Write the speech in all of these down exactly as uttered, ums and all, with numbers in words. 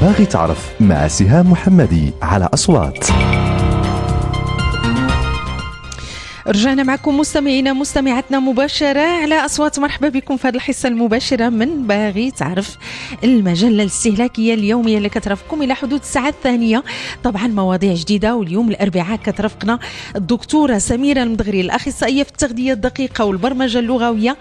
باغي تعرف مع سهام محمدي على أصوات. رجعنا معكم مستمعينا مستمعاتنا مباشرة على أصوات. مرحبا بكم في هذه الحصة المباشرة من باغي تعرف، المجلة الاستهلاكية اليومية اللي كترافقكم إلى حدود الساعة الثانية. طبعا مواضيع جديدة، واليوم الأربعاء كترافقنا الدكتورة سميرة المدغري، الأخصائية في التغذية الدقيقة والبرمجة اللغوية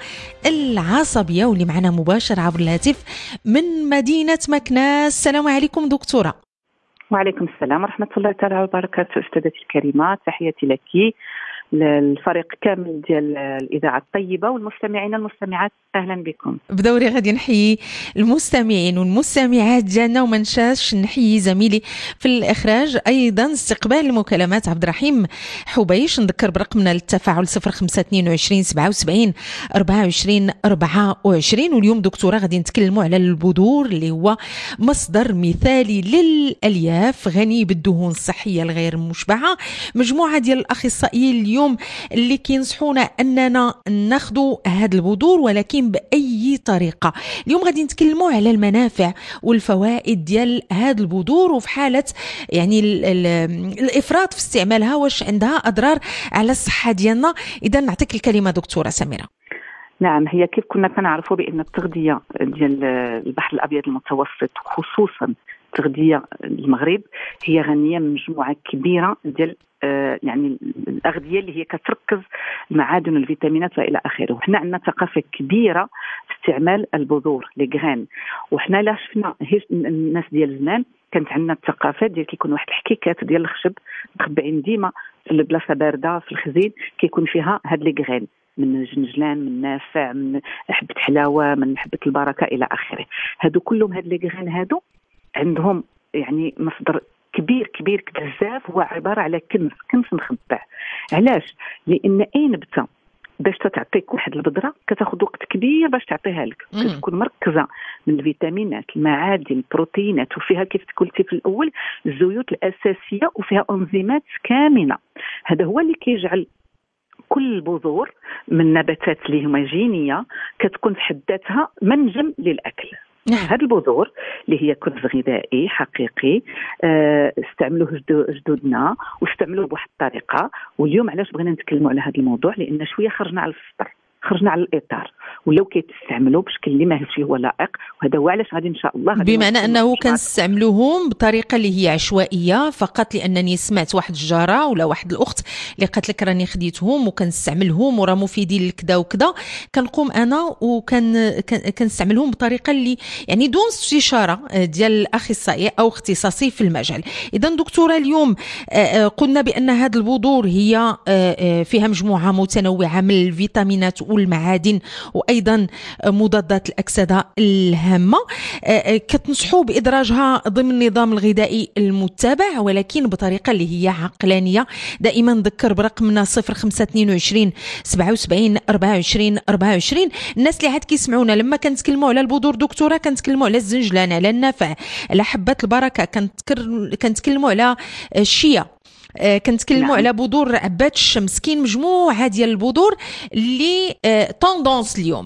العصبية، واللي معنا مباشرة عبر الهاتف من مدينة مكناس. السلام عليكم دكتورة. وعليكم السلام ورحمة الله تعالى وبركاته. أستاذتي الكريمة، تحياتي لك، للفريق كامل ديال الإذاعة الطيبة والمستمعين المستمعات، أهلا بكم. بدوري غادي نحيي المستمعين والمستمعات ديالنا، وما ننساش نحيي زميلي في الإخراج أيضا استقبال المكالمات عبد الرحيم حبيش. نذكر برقمنا للتفاعل صفر خمسة اثنين وعشرين سبعة وسبعين أربعة وعشرين أربعة وعشرين. واليوم دكتورة غادي نتكلموا على البذور، اللي هو مصدر مثالي للألياف غني بالدهون الصحية الغير مشبعة. مجموعة ديال الأخصائيين اليوم اللي كينصحونا أننا ناخذوا هذه البذور، ولكن بأي طريقة. اليوم غادي نتكلموا على المنافع والفوائد ديال هذه البذور، وفي حالة يعني ال ال الإفراط في استعمالها واش عندها أضرار على الصحة ديالنا. إذا نعطيك الكلمة دكتورة سميرة. نعم، هي كيف كنا كنعرفوا بأن التغذية ديال البحر الأبيض المتوسط، خصوصا تغذية المغرب، هي غنية من مجموعة كبيرة ديال آه يعني الأغذية اللي هي كتركز المعادن والفيتامينات وإلى آخره. وحنا عندنا ثقافة كبيرة في استعمال البذور لي غران، وحنا لا شفنا الناس ديال زمان كانت عندنا الثقافة ديال كيكون واحد الحكيكات ديال الخشب مخبعين ديما في البلاصة باردة في الخزين، كيكون فيها هاد لي غران من الجنجلان، من نافع، من حبة حلاوة، من حبة البركة إلى آخره. هادو كلهم هاد لي غران هادو عندهم يعني مصدر كبير كبير بزاف، هو عبارة على كنز كنز مخبع. علاش؟ لأن أي نبتة باش تعطيك واحد البذرة كتاخذ وقت كبير باش تعطيها لك، كتكون مركزة من الفيتامينات، المعادن، البروتينات، وفيها كيف قلتي في الأول الزيوت الأساسية، وفيها أنزيمات كامنة. هذا هو اللي كيجعل كل البذور من نباتات اللي هما جينية كتكون في حد ذاتها منجم للأكل. هذه البذور اللي هي كنز غذائي حقيقي، اه استعملوه جدودنا واستعملوه بواحد الطريقة. واليوم علاش بغينا نتكلموا على هذا الموضوع؟ لأن شوية خرجنا على السطر، خرجنا على الإطار، ولو كيتستعملوا بشكل اللي ماهوش هو لائق. وهذا هو علاش غادي إن شاء الله بمعنى أنه كنستعملوهم بطريقة اللي هي عشوائية فقط، لأنني سمعت واحد الجارة ولا واحد الأخت اللي قالت لك راني خديتهم وكنستعملهم وراه مفيدين لكذا وكذا. كنقوم أنا وكان كنستعملهم بطريقة اللي يعني دون استشارة ديال الأخصائي أو اختصاصي في المجال. إذا دكتورة اليوم قلنا بأن هذه البذور هي فيها مجموعة متنوعة من الفيتامينات والمعادن، وأيضا مضادات الأكسدة الهامة. كتنصحوا بإدراجها ضمن النظام الغذائي المتبع، ولكن بطريقة اللي هي عقلانية. دائما نذكر برقمنا صفر خمسة اثنين وعشرين سبعة وسبعين أربعة وعشرين أربعة وعشرين. الناس اللي عاد كيسمعونا لما كنتكلموا على البذور دكتورة كنتكلموا على الزنجلان، على النافع، على حبة البركة، كنتكلموا على الشيا، كنتكلموا نعم. على بذور عباد الشمس. كاين مجموعه ديال البذور اللي طوندونس اليوم.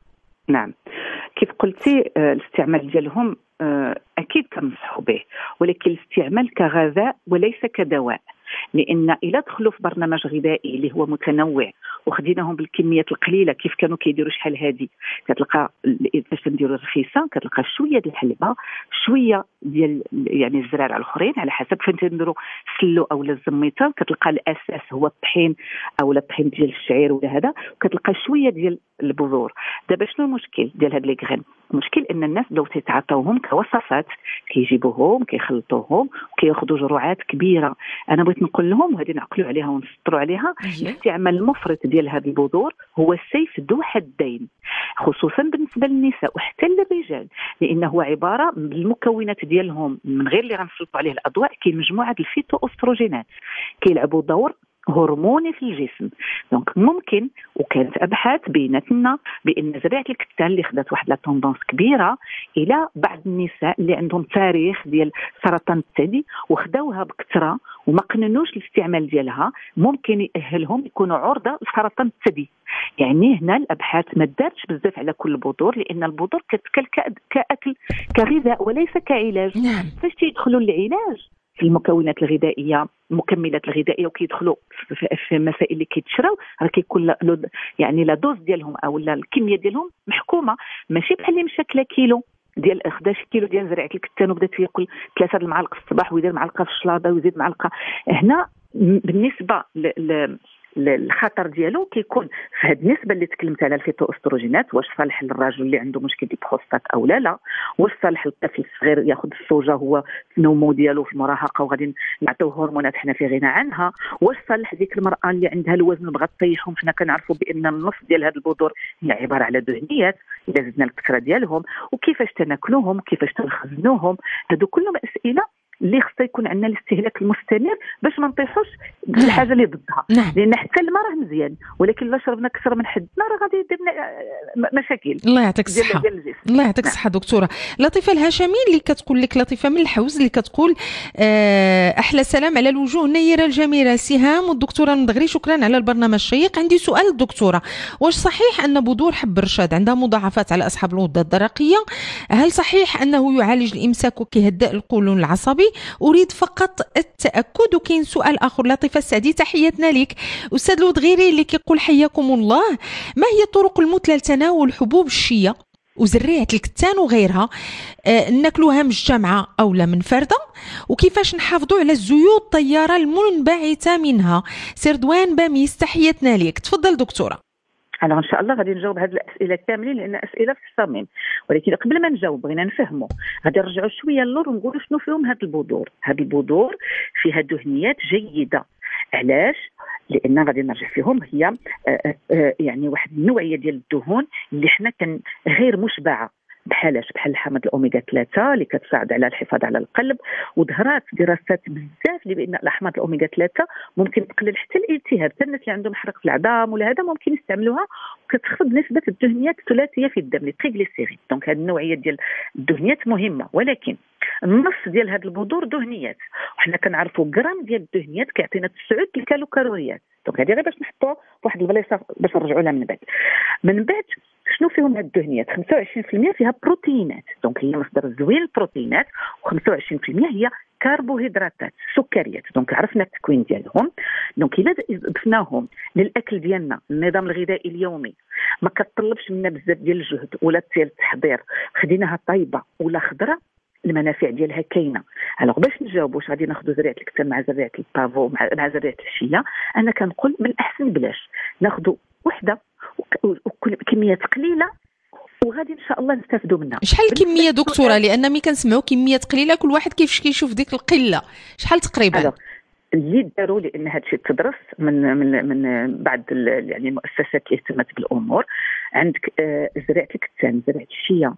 نعم، كيف قلتي الاستعمال ديالهم اكيد كنصحوا به، ولكن الاستعمال كغذاء وليس كدواء. لان الا دخلوا في برنامج غذائي اللي هو متنوع وخديناهم بالكميات القليله كيف كانوا كيديروا شحال هذه، كتلقى فاش كنديروا الرخيصه كتلقى شويه ديال الحلبه، شويه ديال يعني الزرارع الاخرين على حسب فين تنديروا السلو او الزميطه، كتلقى الاساس هو الطحين او الطحين ديال الشعير ولا هذا، وكتلقى شويه ديال البذور. دابا شنو المشكل ديال هاد لي غران؟ المشكل ان الناس بداو تيتعاطاوهم كوصفات، كيجيبوهم كيخلطوهم وكياخذوا جرعات كبيره. انا بغيت نقول لهم وهذه نعقلوا عليها ونسطروا عليها، الاستعمال المفرط ديال هذه البذور هو السيف ذو حدين، خصوصا بالنسبه للنساء وحتى للرجال، لانه عباره بالمكونات ديالهم من غير اللي غنسلطوا عليه الاضواء. كاين مجموعه الفيتو استروجينات كيلعبوا دور هرموني في الجسم. دونك ممكن، وكانت ابحاث بينت لنا بان زريعه الكتان اللي خدات واحد لا توندونس كبيره الى بعض النساء اللي عندهم تاريخ ديال سرطان الثدي وخداوها بكثره وما قننوش الاستعمال ديالها، ممكن يأهلهم يكونوا عرضه لسرطان الثدي. يعني هنا الابحاث ما دارتش بزاف على كل البذور، لان البذور كتكل كاكل كغذاء وليس كعلاج. نعم. فاش تيدخلوا العلاج في المكونات الغذائيه، المكملات الغذائيه، وكيدخلوا في المسائل اللي كيتشراو، راه كيكون يعني لا دوز ديالهم او لا الكميه ديالهم محكومه، ماشي بحال اللي مشى كلا كيلو ديال إحدى عشر كيلو ديال زريعه الكتان وبدا تياكل ثلاثه المعالق في الصباح ويدير معلقه في الشلاضه ويزيد معلقه. هنا بالنسبه ل الخطر ديالو كيكون في هذه النسبه اللي تكلمت على الفيتوستروجينات، واش صالح للرجل اللي عنده مشكل ديال البروستات او لا لا، واش صالح للطفل الصغير ياخذ السوجه هو في النمو ديالو في المراهقه وغادي نعطيوه هرمونات حنا في غنى عنها، واش صالح ديك المراه اللي عندها الوزن بغات تطيحهم. حنا كنعرفوا بان النص ديال هذه البذور هي عباره على دهنيات اذا زدنا الكثره ديالهم، وكيفاش تناكلوهم وكيفاش تنخزنوهم. هادو كلهم اسئله اللي خصها يكون عندنا الاستهلاك المستمر باش ما نطيحوش بالحاجه اللي ضدها. نعم. لان حتى الماء راه مزيان، ولكن الا شربنا كثر من حدنا راه غادي يدير لنا مشاكل. الله يعطيك الصحه. الله يعطيك الصحه دكتوره لطيفه الهاشمي اللي كتقول لك، لطيفه من الحوز اللي كتقول آه احلى سلام على الوجوه النيره الجميله سهام والدكتوره المدغري، شكرا على البرنامج الشيق. عندي سؤال الدكتوره، واش صحيح ان بذور حب الرشاد عندها مضاعفات على اصحاب الغده الدرقيه؟ هل صحيح انه يعالج الامساك وكيهدئ القولون العصبي؟ اريد فقط التاكد. وكاين سؤال اخر لطيفه السعدي، تحياتنا لك استاذ الودغيري اللي كيقول حياكم الله، ما هي الطرق المثلى لتناول حبوب الشيا وزريعه الكتان وغيرها، آه ناكلوها مجتمعه او لا منفرده، وكيفاش نحافظوا على الزيوت الطياره المنبعثه منها؟ سردوان باميس تحياتنا لك. تفضل دكتوره. أنا إن شاء الله غادي نجاوب هذه الأسئلة كاملين لأن أسئلة في الصميم، ولكن قبل ما نجاوب بغينا نفهموا، غادي نرجعوا شوية للور ونقولوا شنو فيهم هاد البذور. هاد البذور فيها دهنيات جيدة. علاش؟ لأن غادي نرجع فيهم هي آآ آآ يعني واحد النوعية ديال الدهون اللي حنا كان غير مشبعة، بحالاش بحال حامض الاوميغا ثلاثة اللي كتساعد على الحفاظ على القلب، وظهرات دراسات بزاف اللي بان الاحماض الاوميغا ثلاثة ممكن تقلل حتى الالتهاب، حتى الناس اللي عندهم حرق في العظام ولا هذا ممكن يستعملوها، وكتخفض نسبه الدهنيات الثلاثيه في الدم لي تريغليسيريد. دونك هذه النوعيه ديال الدهنيات مهمه، ولكن النص ديال هذه البذور دهنيات، وحنا كنعرفوا غرام ديال الدهنيات كيعطينا تسعة الكالو كالوريات. دونك هذه غير باش نحطوها واحد البلاصه باش نرجعوا لها من بعد. من بعد شنو فيهم هاد الدهنيات؟ خمسة وعشرين بالمئة فيها بروتينات، دونك هي مصدر زوين البروتينات، وخمسة وعشرين بالمئة هي كربوهيدراتات سكريات. دونك عرفنا التكوين ديالهم. دونك الا ضفناهم للاكل ديالنا، النظام الغذائي اليومي ما كتطلبش منا بزاف ديال الجهد ولا ديال التحضير، خديناها طايبه ولا خضره، المنافع ديالها كاينه. الوغ باش نجاوب واش غادي ناخذوا زريعه الكتان مع زريعه البافو مع زريعه الشيا، انا كنقول من الاحسن بلاش ناخذوا وحده وكل كميات قليله وغادي ان شاء الله نستافدوا منها. شحال الكميه دكتوره؟ لان ملي كنسمعوا كميات قليله كل واحد كيفاش كيشوف ديك القله، شحال تقريبا؟ اللي داروا لان هذا الشيء تدرس من من من بعض يعني المؤسسات اللي اهتمت بالامور. عندك زريعه الكتان، زريعه الشيا،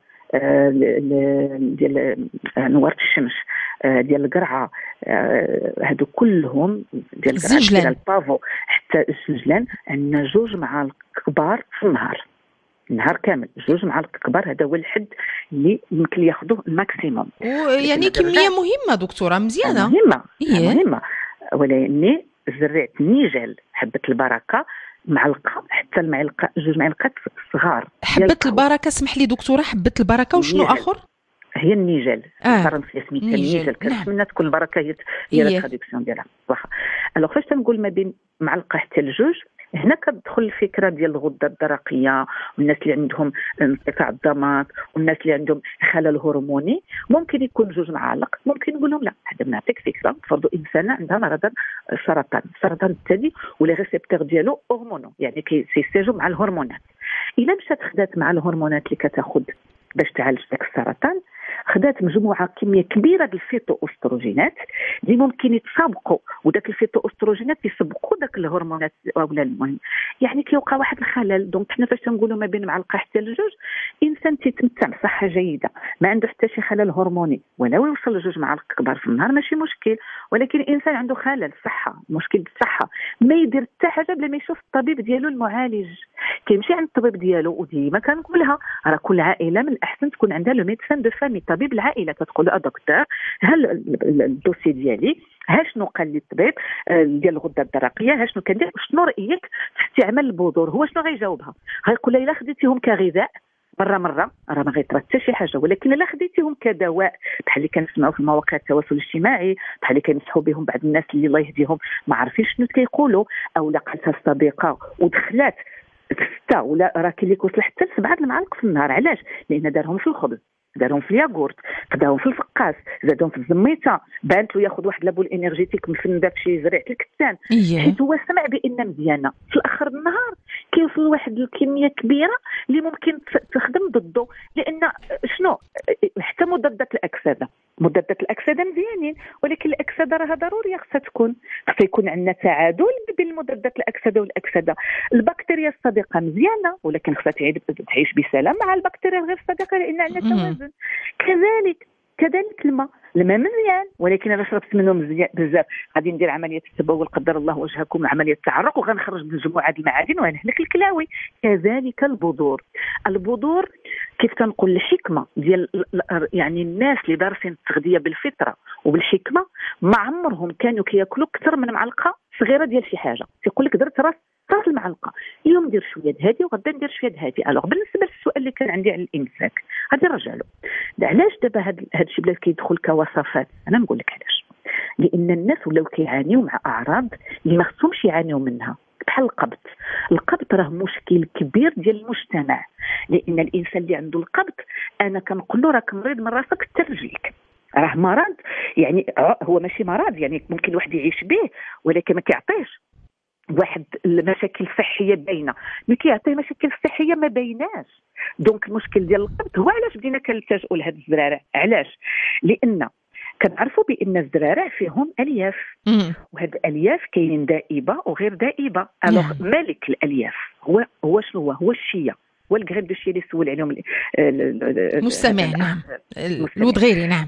ديال نوار الشمس، ديال القرعه، هادو كلهم ديال القرعه ديال البافو حتى السجلان، عندنا جوج معالق كبار في النهار، النهار كامل جوج معالق كبار. هذا هو الحد اللي يمكن ياخذوه الماكسيموم. يعني كميه مهمه دكتوره، مزيانه مهمه إيه؟ مهمه. ولكن زريعه النيجل، حبه البركه، معلقه حتى المعلقه جوج معلقات صغار. حبه البركه، اسمح لي دكتوره، حبه البركه وشنو اخر؟ هي النيجل الفرنسيه آه. سميتها النيجل، كنتمنى تكون البركه هي هي لا تراديكسيون ديالها واخا. الوغ فاش تنقول ما بين معلقه حتى لجوج، هنا كتدخل الفكره ديال الغده الدرقيه والناس اللي عندهم انقطاع الضمات والناس اللي عندهم خلل هرموني، ممكن يكون جوج معالق. ممكن نقول لهم لا، هذا بنعطيك فكره، فرضوا انسانه عندها مرض السرطان، سرطان الثدي ولي ريسبتور ديالو هرمونو، يعني كيسيستيجوا مع الهرمونات. الا مشات خدات مع الهرمونات اللي كتاخذ باش تعالج داك السرطان، خدات مجموعه كميه كبيره ديال الفيتو استروجينات اللي ممكن يتسابقوا، وداك الفيتو استروجينات يسبقوا داك الهرمونات اولا المهم يعني كيوقع واحد الخلل. دونك حنا فاش تنقولوا ما بين معلقه حتى لجوج انسان تيتمتع بصحه جيده ما عنده حتى شي خلل هرموني، ولو يوصل لجوج معالق كبار في النهار ماشي مشكل، ولكن الانسان عنده خلل صحه مشكل بالصحه ما يدير حتى حاجه بلا ما يشوف الطبيب ديالو المعالج، كيمشي عند الطبيب ديالو. وديما كنقولها راه كل عائله من الاحسن تكون عندها لو ميدسان دو فامي، طبيب العائله، كتقول له دكتور هل الدوسي ديالي ها شنو قال لي الطبيب ديال الغده الدرقيه، ها شنو كندير، شنو رايك في استعمال البذور، هو شنو غيجاوبها؟ غيقول لها الا خديتيهم كغذاء مره مره راه ما غيطرى حتى شي حاجه، ولكن الا خديتيهم كدواء بحال اللي كنسمعوا في مواقع التواصل الاجتماعي، بحال اللي كنسحوا بهم بعض الناس اللي الله يهديهم ما عارفين شنو كيقولوا، او لقاتها الصديقه ودخلات ستة ولا راه كاين اللي كيوصل حتى لسبعه المعالق في النهار. علاش؟ لان دارهم في الخبز، دارهم في الياغورت، خداهم في الفقاس، زادهم في الزميته، بانت له ياخذ واحد لابول انرجيتيك من داك شي زريعه الكتان حيت هو سمع بان مزيانه. في الاخر النهار كيوصل واحد الكميه كبيره اللي ممكن تخدم ضده، لان شنو حتى مضادات الاكسده مضادات الاكسده مزيانين، ولكن الاكسده راه ضروريه خصها تكون خص يكون عندنا تعادل بين مضادات الاكسده والاكسده. البكتيريا الصديقه مزيانه ولكن خصها تعيش بسلام مع البكتيريا الغير صديقه لان عندنا توازن. كذلك كذلك الماء الماء مزيان، ولكن انا شربت منه مزيان بزاف غادي ندير عمليه التبول قدر الله وجهكم عمليه التعرق وغنخرج مجموعه المعادن وغنهلك الكلاوي. كذلك البذور البذور كيف تنقول الحكمه ديال يعني الناس اللي دارسين التغذيه بالفطره وبالحكمه ما عمرهم كانوا كياكلوا اكثر من معلقه صغيره ديال شي حاجه. تيقول لك درت راس راس المعلقه اليوم ندير شويه هادي وغدا ندير شويه هادي. الوغ بالنسبه للسؤال اللي كان عندي على الامساك غادي نرجع له. علاش دابا هاد هاد الشيء بلا كيدخل كوصفات؟ انا نقول لك علاش. لان الناس ولاو كيعانيو مع اعراض اللي ما خصهمش يعانيو منها بحال القبض. القبض راه مشكل كبير ديال المجتمع، لان الانسان اللي عنده القبض انا كنقول له راك مريض من راسك حتى رجليك. راه مرض يعني هو ماشي مرض يعني ممكن الواحد يعيش به ولكن ما كيعطيش واحد المشاكل الصحيه باينه، ملي كيعطي مشاكل صحيه ما بايناش. دونك المشكل ديال القبض هو علاش بدينا كنلتجئوا لهاد الزرارع. علاش؟ لان كنعرفوا بان الزرارع فيهم الياف وهاد الالياف كاينين دائبه وغير دائبه. الوغ ملك الالياف هو هو شنو هو هو الشيا والغريب دو الشيا اللي سول عليهم المستمع. نعم الودغيري. نعم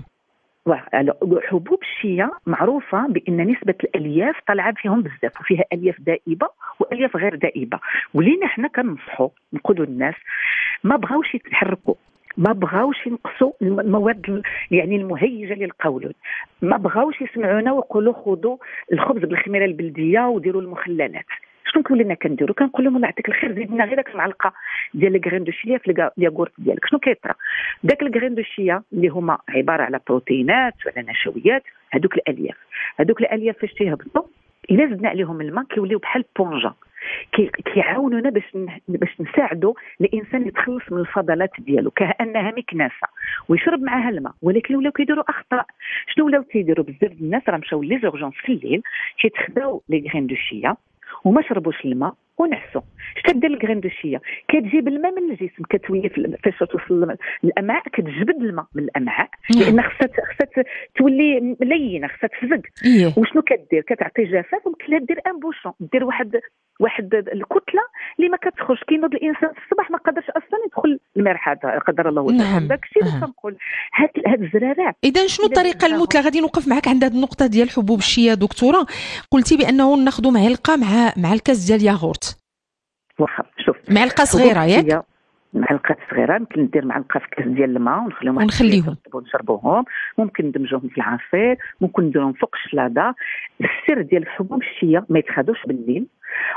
حبوب الشيا معروفه بان نسبه الالياف طالعه فيهم بزاف وفيها الياف دائبه والياف غير دائبه. ولينا حنا كننصحوا نقولوا للناس ما بغاوش يتحركوا، ما بغاوش ينقصوا المواد يعني المهيجه للقولون، ما بغاوش يسمعونا ويقولوا خذوا الخبز بالخميره البلديه وديروا المخللات. شنو كلنا كنديروا؟ كنقول لهم الله يعطيك الخير زيد لنا غير داك المعلقه ديال الكرين دو شيا في الياغورت ديالك. شنو كيطرى؟ داك الكرين دو شيا اللي هما عباره على بروتينات وعلى نشويات، هذوك الالياف هذوك الالياف فاش تيهبطوا الا زدنا عليهم الماء كيوليو بحال بونجا، كيعاونونا باش باش نساعدوا الانسان يتخلص من الفضلات ديالو كانها مكناسه ويشرب معها الماء. ولكن ولاو كيديروا اخطاء. شنو ولاو تيديروا بزاف الناس؟ راه مشاو لي زورجونس في الليل كيتخداو لي كرين دو شيا وما شربوش الماء ونعسوا. اش كدير الكرين دو شيا؟ كتجيب الماء من الجسم كتولي فاش توصل الامعاء كتجبد الماء من الامعاء لان خصها خصها تولي لينه خصها تفزق. وشنو كدير؟ كتعطي جفاف وممكن لها دير ان بوشون، دير واحد واحد الكتله اللي ما كتخرج. كينوض الانسان في الصباح ما قدرش اصلا يدخل المرحاض قدر الله وجل. نعم. داك الشيء اللي كنقول هاد هاد الزرارع. اذا شنو الطريقه المثلى؟ غادي نوقف معك عند هذه النقطه ديال حبوب الشيا دكتوره. قلتي بانه ناخذوا معلقه مع مع الكاس ديال ياغورت. واخا شوف معلقه صغيره ياك؟ معلقه صغيره يمكن ندير معلقه في كاس ديال الماء ونخليهم ونخليهم ونشربوهم. ممكن ندمجوهم في العصير، ممكن نديرهم فوق الشلاضه. السر ديال حبوب الشيا ما يتخادوش بالليل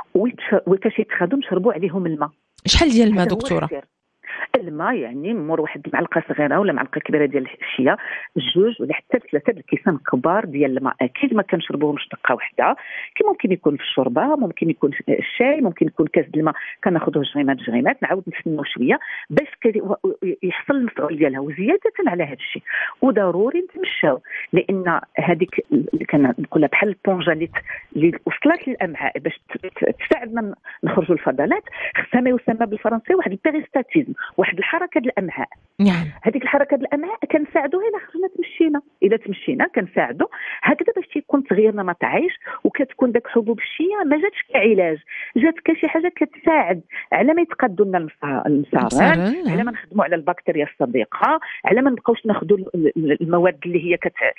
وفاش يتخادوا نشربوا عليهم الماء. شحال ديال الماء دكتوره؟ الماء يعني مور واحد معلقه صغيره ولا معلقه كبيره ديال الشيا، جوج ولا حتى ثلاثه الكيسان كبار ديال الماء. اكيد ما كنشربوهمش دقه واحده، كي ممكن يكون في الشوربه، ممكن يكون في الشاي، ممكن يكون كاس الماء كناخذوه جريمات جريمات نعاود نسنوا شويه باش يحصل المفعول ديالها. وزياده على هذا الشيء وضروري نتمشاو لان هذيك اللي كنقولها بحال البونجا اللي وصلت للامعاء باش تساعدنا نخرجوا الفضلات خصها ما يسمى بالفرنسي واحد البيريستاتيزم. واحد الحركه ديال الامعاء. نعم. هذيك الحركه ديال الامعاء كنساعدوها الا خرجنا تمشينا، اذا تمشينا كنساعدو هكذا باش تيكون تغيير نمط عيش، وكتكون داك حبوب الشيا ما جاتش كعلاج، جات كشي حاجه كتساعد على ما يتقادوا لنا المسارات، على ما نخدموا على البكتيريا الصديقه، على ما نبقاوش ناخذوا المواد اللي هي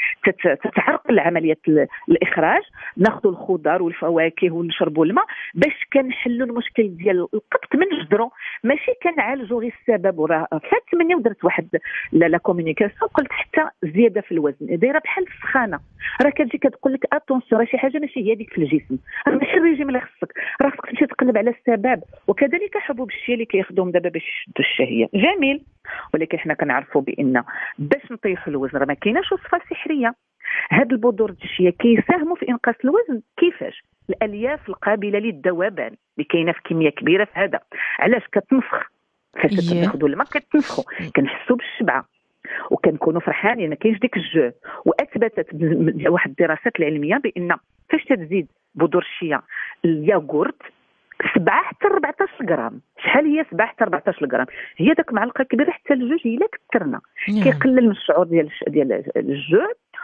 كتعرقل عمليه الاخراج، ناخذوا الخضر والفواكه ونشربوا الماء باش كنحلوا المشكل ديال القبط من جذره، ماشي كنعالجوا غير السبب. وراه فات مني ودرت واحد لا لا كومونيكاسيون قلت حتى زياده في الوزن دايره بحال السخانه، راه كتجي كتقول لك اتونسيون راه شي حاجه ماشي هي ديك في الجسم، راه ماشي الريجيم اللي خصك، راه خصك تمشي تقلب على السبب. وكذلك حبوب الشيا اللي كياخذوهم دابا باش يشدوا الشهيه جميل، ولكن حنا كنعرفوا بان باش نطيحوا الوزن راه ما كايناش وصفه سحريه. هاد البذور الشيا كيساهموا في انقاص الوزن. كيفاش؟ الالياف القابله للذوبان اللي كاينه في كميه كبيره في هذا، علاش كتنفخ فاش كناخذوا الماء كتنفخوا، كنحسوا بالشبعه وكنكونوا فرحانين، ما كاينش ديك الجوع. واثبتت واحد الدراسات العلميه بان فاش تزيد بذور الشيا الياغورت سبعة حتى أربعطاش غرام. شحال هي سبعة حتى أربعطاش غرام؟ هي داك معلقه كبيره حتى لجوج الا كثرنا كيقلل من الشعور ديال ديال الجوع،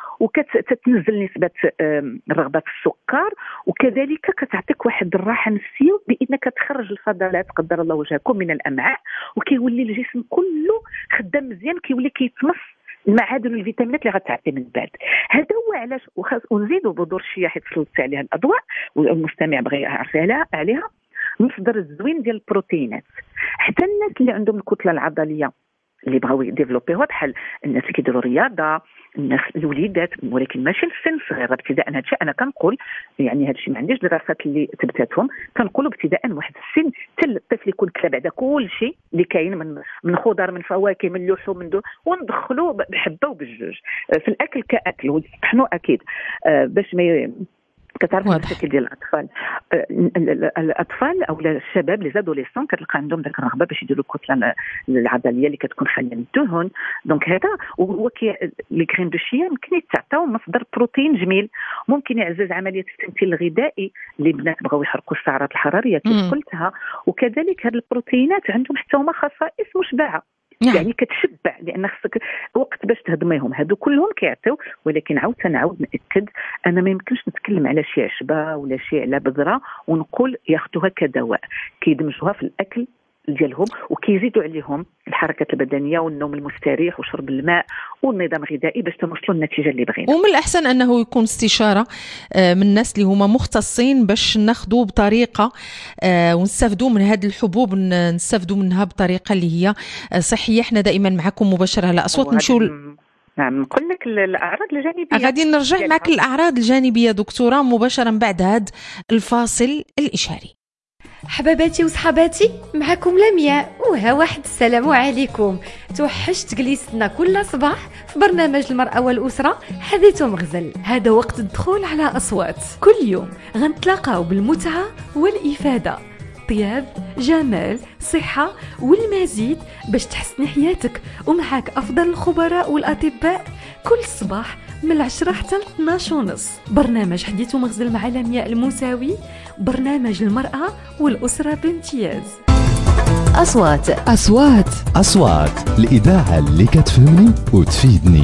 وكتنزل نسبه الرغبه في السكر، وكذلك كتعطيك واحد الراحه نفسيه بانك تخرج الفضلات قدر الله وجهكم من الامعاء، وكيولي الجسم كله خدام مزيان، كيولي كيتمص المعادن والفيتامينات اللي غتعطي من بعد. هذا هو علاش ونزيدوا بذور الشيا حيت سلطت عليها الاضواء والمستمع بغى يعرف عليها مصدر الزوين ديال البروتينات. حتى الناس اللي عندهم الكتله العضليه اللي بغاو يديفلوبيوها بحال الناس اللي كيديروا رياضه، الناس الوليدات، ولكن ماشي السن صغير ابتداء. هذا الشيء انا كنقول يعني هذا الشيء ما عنديش دراسات اللي ثبتتهم، كنقولوا ابتداء واحد السن حتى الطفل يكون كلا بعدا كل شيء اللي كاين من من خضر من فواكه من لحوم من دو، وندخلوه بحبه وبالجوج في الاكل كاكل ونطحنوا اكيد باش ما كتعرف المشاكل ديال الاطفال. الاطفال او الشباب لي زادوليسون كتلقى عندهم ذاك الرغبه باش يديروا الكتله العضليه اللي كتكون خاليه من الدهون. دونك هذا هو كي لي كريم دو شيا ممكن يتعطاو مصدر بروتين جميل، ممكن يعزز عمليه التمثيل الغذائي اللي البنات بغاو يحرقوا السعرات الحراريه كيف قلتها. وكذلك هذه البروتينات عندهم حتى هما خصائص مشبعه، نعم. يعني كتشبع لان خصك وقت باش تهضميهم. هادو كلهم كيعطيو، ولكن عاود تنعاود ناكد انا ما يمكنش نتكلم على شي عشبه ولا شي على بذره ونقول ياخذوها كدواء، كيدمجوها في الاكل ديالهم وكيزيدوا عليهم الحركه البدنيه والنوم المستريح وشرب الماء والنظام الغذائي باش توصلوا للنتيجه اللي بغينا. ومن الاحسن انه يكون استشاره من الناس اللي هما مختصين باش ناخذوا بطريقه ونستافدوا من هذه الحبوب، نستافدوا منها بطريقه اللي هي صحيه. احنا دائما معكم مباشره على اصوات. نمشيو نعم نقول لك الاعراض الجانبيه، غادي نرجع معك الاعراض الجانبيه دكتوره مباشره بعد هذا الفاصل الاشاري. حباباتي وصحاباتي، معكم لمياء وها واحد السلام عليكم. توحشت جليستنا كل صباح في برنامج المرأة والأسرة حديث مغزل. هذا وقت الدخول على أصوات، كل يوم غنتلاقاو بالمتعة والإفادة، طياب، جمال، صحة والمزيد باش تحسن حياتك، ومعاك أفضل الخبراء والأطباء كل صباح من العشرة حتى اثناش ونص. برنامج حديث مغزل مع لمياء الموساوي، برنامج المرأة والأسرة بامتياز. أصوات أصوات أصوات الإذاعة اللي كتفهمني وتفيدني.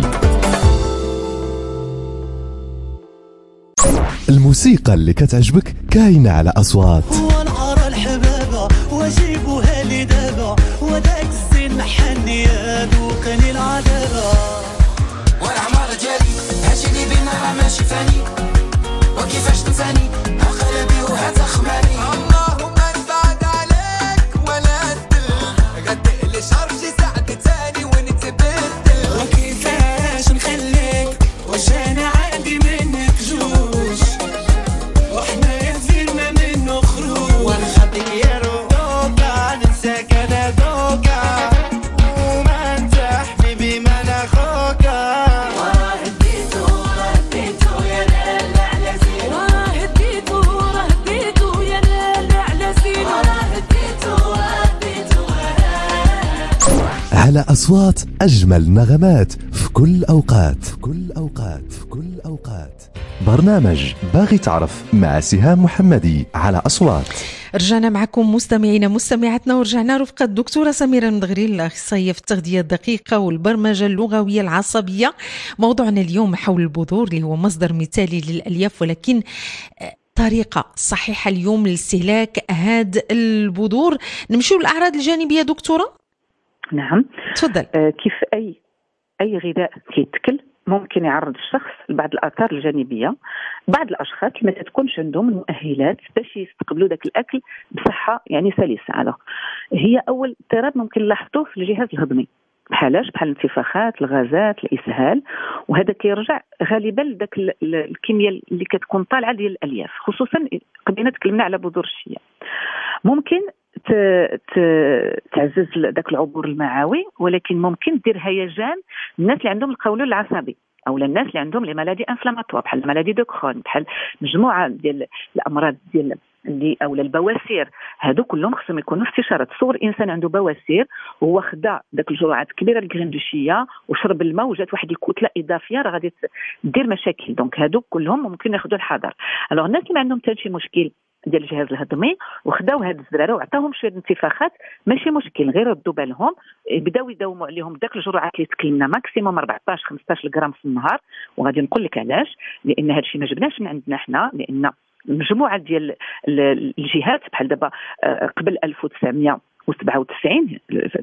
الموسيقى اللي كتعجبك كاينة على أصوات. ونعرى الحبابة وجيبوها لي دابا، وداك الزين محني ذوقني العذابة. والعمر ديالي هادشي اللي بينا راه ماشي فاني، وكيفاش تنساني أقلبي وهذا خماري. اللهم نبعد عليك ولا تدل، غدق لي شرجي ساعة تاني ونتبدل. وكيفاش نخليك وجانا عادي منك جوج، وحنا يزينا منه خروج. ونخطيك يا روكا ننساك انا دوكا، وما انت حبيبي ما انا خوكا. وراه هديتو راه هديتو يا لالا على زين، وراه هديتو راه هديتو يا لالا على زين، وراه هديتو راه هديتو. على أصوات أجمل نغمات في كل أوقات في كل أوقات في كل أوقات برنامج باغي تعرف مع سهام محمدي على أصوات. رجعنا معكم مستمعينا مستمعاتنا، ورجعنا رفقة الدكتورة سميرة المدغري الأخصائية في التغذية الدقيقة والبرمجة اللغوية العصبية. موضوعنا اليوم حول البذور اللي هو مصدر مثالي للألياف، ولكن طريقة صحيحة اليوم لاستهلاك هاد البذور. نمشيو للأعراض الجانبية دكتورة. نعم تفضل. آه كيف أي أي غذاء كيتكل ممكن يعرض الشخص لبعض الآثار الجانبية. بعض الأشخاص ما تكونش عندهم المؤهلات باش يستقبلوا ذاك الأكل بصحة يعني سلسة. على هي أول اضطراب ممكن نلاحظوه في الجهاز الهضمي، بحالاش بحال الانتفاخات، الغازات، الإسهال، وهذا كيرجع غالبا لذاك الكمية اللي كتكون طالعة ديال الألياف. خصوصا قبلنا تكلمنا على بذور الشيا، ممكن تعزز ذاك العبور المعوي، ولكن ممكن دير هيجان الناس اللي عندهم القولون العصبي او الناس اللي عندهم لي مالادي انفلاماتوار بحال المالادي دو كرون، بحال مجموعه ديال الامراض ديال اللي او البواسير. هادو كلهم خصهم يكونوا استشاره. تصور انسان عنده بواسير وهو خدا داك الجرعات الكبيره الكرين دو شيا وشرب الماء وجات واحد الكتله اضافيه راه غادي دير مشاكل. دونك هادو كلهم ممكن ياخذوا الحذر. الوغ الناس اللي ما عندهم حتى شي مشكل ديال الجهاز الهضمي وخداو هاد الزراره وعطاهم شويه انتفاخات، ماشي مشكل، غير ردوا بالهم بداو يداوموا عليهم داك الجرعات اللي تكلمنا ماكسيموم أربعطاش خمسطاش غرام في النهار. وغادي نقول لك علاش، لان هذا الشيء ما جبناش من عندنا حنا، لان مجموعه ديال الجهات بحال دابا قبل ألف وتسعمائة وسبعة وتسعين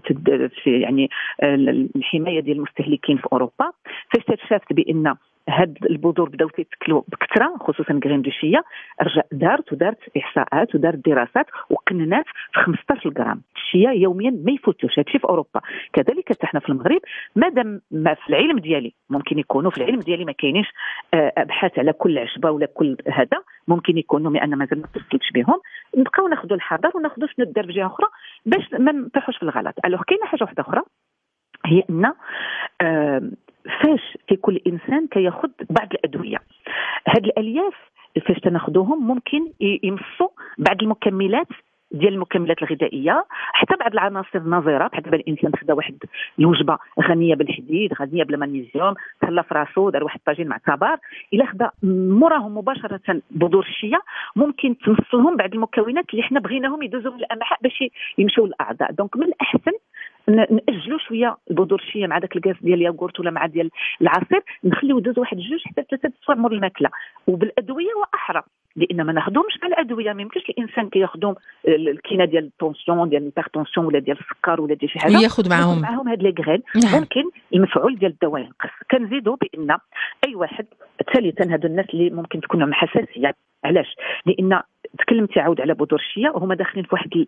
في يعني الحمايه ديال المستهلكين في اوروبا، فاش تشافت بان هاد البذور بداو تيتكلوا بكثره خصوصا غرين دو شيا، رجع دارت ودارت احصاءات ودارت دراسات وقننات في خمسطاش غرام الشيا يوميا ما يفوتوش. هادشي في اوروبا، كذلك حتى حنا في المغرب. مادام ما في العلم ديالي ممكن يكونوا في العلم ديالي ما كاينينش ابحاث على كل عشبه ولا كل هذا، ممكن يكونوا لان مازال ما اتصلتش بهم، نبقاو ناخذوا الحذر وناخذوا شنو دار في جهه اخرى باش ما نطيحوش في الغلط. الوغ كاينه حاجه واحده اخرى، هي ان آه فاش كيكون الانسان كياخذ بعض الادويه، هاد الالياف فاش تناخذوهم ممكن يمصوا بعض المكملات ديال المكملات الغذائيه، حتى بعض العناصر النظيره. بحال دابا الانسان خدا واحد الوجبه غنيه بالحديد، غنيه بالمغنيسيوم، تهلا في راسو، دار واحد الطاجين مع التبار، الا خدا موراهم مباشره بذور الشيا ممكن تمصلهم بعض المكونات اللي حنا بغيناهم يدوزوا من الامعاء باش يمشيو للاعضاء. دونك من الاحسن ناجلوا شويه البذور الشيا مع داك الكاس ديال الياغورت ولا مع ديال العصير، نخليو يدوز واحد جوج حتى ثلاثه سوايع مور الماكله. وبالادويه واحرى، لان ما ناخذهمش مع الادويه. ما يمكنش الانسان كياخذهم الكينه ديال التونسيون ديال الهيبرتونسيون ولا ديال السكر ولا ديال شي حاجه ياخذ معاهم معاهم هاد لي غرين. ممكن المفعول ديال الدواء ينقص. كنزيدوا بان اي واحد ثالثا هادو الناس اللي ممكن تكون عندهم حساسيه. علاش؟ لان تكلمت عاود على بذور الشيا وهما داخلين في واحد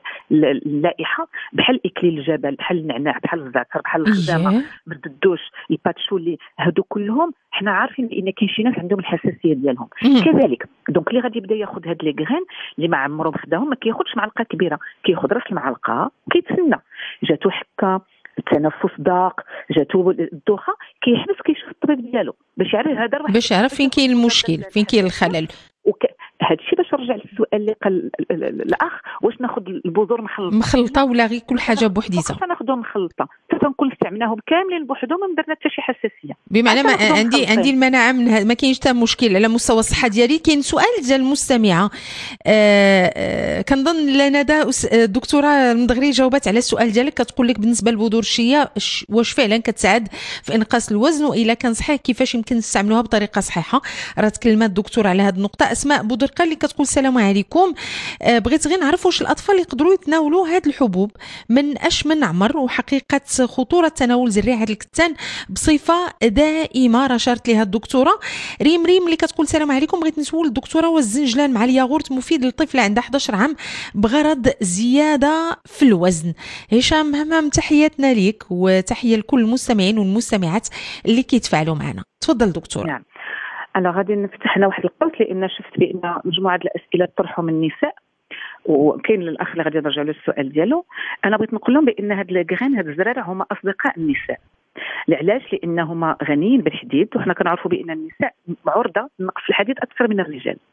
اللائحه بحال اكليل الجبل، بحال النعناع، بحال الزعتر، بحال الخزامه، مرد الدوش، الباتشولي، هادو كلهم حنا عارفين بان كاين شي ناس عندهم الحساسيه ديالهم كذلك. دونك اللي غادي يبدا ياخذ هاد لي غرين اللي ما عمرهم خداهم ما كياخذش معلقه كبيره، كياخذ راس المعلقه كيتسنى، جاتو حكه، التنفس ضاق، جاتو الدوخه، كيحبس كيشوف الطبيب ديالو باش يعرف هذا باش يعرف فين كاين المشكل، فين كاين الخلل. وك... هذا الشيء باش نرجع للسؤال اللي قال الاخ، واش ناخذ البذور مخلطه مخلطه ولا غير كل حاجه بوحديتها؟ واش ناخذهم مخلطه تنقول استعملناهم كاملين بوحدهم ما درنا حتى شي حساسيه. بمعنى ما عندي عندي المناعه من ما كاينش حتى مشكل على مستوى الصحه ديالي. كاين سؤال ديال المستمعه آه كنظن لندى الدكتوره المدغري جاوبت على السؤال ديالك، كتقول لك بالنسبه للبذور الشيا واش فعلا كتساعد في انقاص الوزن، والا كان صحيح كيفاش يمكن نستعملوها بطريقه صحيحه. راه تكلمت الدكتور على هذه النقطه. اسماء بودرقه اللي كتقول السلام عليكم، آه بغيت غير نعرف واش الاطفال يقدروا يتناولوا هذه الحبوب من اش من عمر، وحقيقه خطوره تناول زريعه هذا الكتان بصفه دائمه. راه شارت ليها الدكتوره. ريم ريم اللي كتقول السلام عليكم، بغيت نسول الدكتوره واش الزنجلان مع الياغورت مفيد للطفل عندها إحدى عشر عام بغرض زياده في الوزن؟ هشام همام، تحياتنا ليك وتحيه لكل المستمعين والمستمعات اللي كيتفاعلوا معنا. تفضل دكتوره. نعم، انا غادي نفتح هنا واحد القوس لان شفت بان مجموعه الاسئله طرحوا من النساء، وكاين الاخ اللي غادي نرجع له السؤال ديالو. انا بغيت نقول لهم بان هاد الكغين هاد الزراره هما اصدقاء النساء. لعلاش؟ لانهما غنيين بالحديد، وحنا كنعرفوا بان النساء معرضه لنقص الحديد اكثر من الرجال.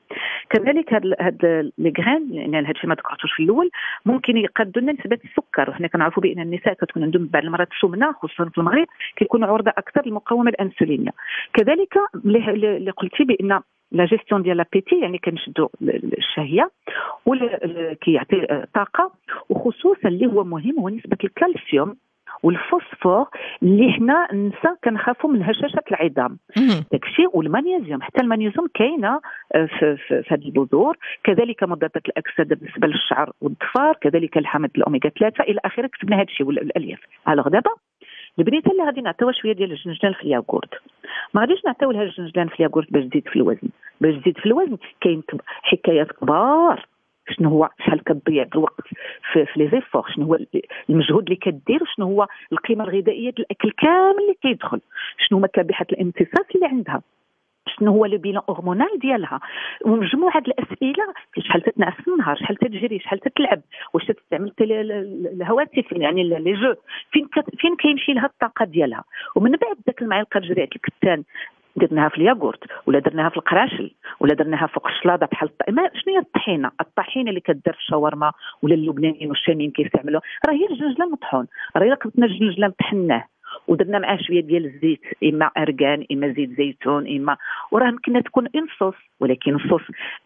كذلك هاد هاد لي غران، لان هذا الشيء ما ذكرتوش في الاول، ممكن يقادوا لنا نسبه السكر. وحنا كنعرفوا بان النساء كتكون عندهم بعض المرات السمنه خصوصا في المغرب كيكونوا عرضه اكثر للمقاومه الانسولينيه. كذلك اللي قلتي بان لا جيستيون ديال لابيتي، يعني كنشدوا الشهيه ولا كيعطي طاقه، وخصوصا اللي هو مهم هو نسبه الكالسيوم والفوسفور اللي حنا النساء كنخافوا من هشاشه العظام داكشي، والمغنيسيوم. حتى المغنيسيوم كاينه في في هذه البذور، كذلك مضادات الاكسده بالنسبه للشعر والظفار، كذلك الحامض الاوميغا ثلاثة الى اخره. كتبنا هذا الشيء والالياف. الوغ دابا البنيته اللي غادي نعطيوها شويه ديال الجنجلان في الياغورت، ما غاديش نعطيو لها الجنجلان في الياغورت باش تزيد في الوزن. باش تزيد في الوزن كاين حكايات كبار. شنو هو شحال كتضيع الوقت في في لي زيفور، شنو هو المجهود اللي كدير، شنو هو القيمه الغذائيه ديال الاكل كامل اللي كيدخل، شنو هما كابحات الامتصاص اللي عندها، شنو هو لو بيلان هرمونال ديالها، ومجموعه الاسئله. شحال تتنعس في النهار، شحال تجري، شحال تتلعب، واش تستعمل الهواتف يعني لي جو، فين فين كيمشي لها الطاقه ديالها. ومن بعد داك المعلقه جريعه الكتان درناها في الياغورت، ولا درناها في القراشل، ولا درناها فوق الشلاضه بحال الطعمه. شنو هي الطحينه؟ الطحينه اللي كدار في الشاورما ولا اللبنانيين والشاميين كيستعملوا، راه هي الجنجلان مطحون. راه الا قلتنا الجنجلان طحناه ودرنا معاه شويه ديال الزيت، اما ارغان اما زيت زيتون اما، وراه يمكن تكون ان صوص، ولكن الصوص